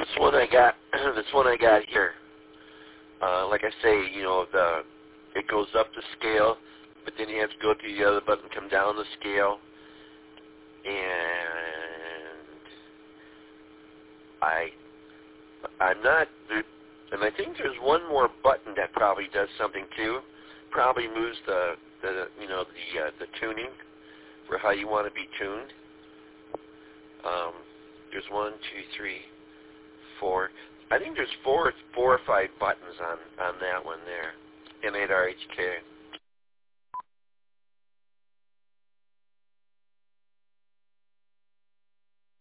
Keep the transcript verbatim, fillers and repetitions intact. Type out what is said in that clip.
one I got, this one I got here, uh, like I say, you know, the it goes up the scale, but then you have to go through the other button, come down the scale, and I, I'm not, and I think there's one more button that probably does something too. Probably moves the, the you know, the uh, the tuning for how you want to be tuned. Um, there's one, two, three, four. I think there's four, four or five buttons on, on that one there. M eight R H K.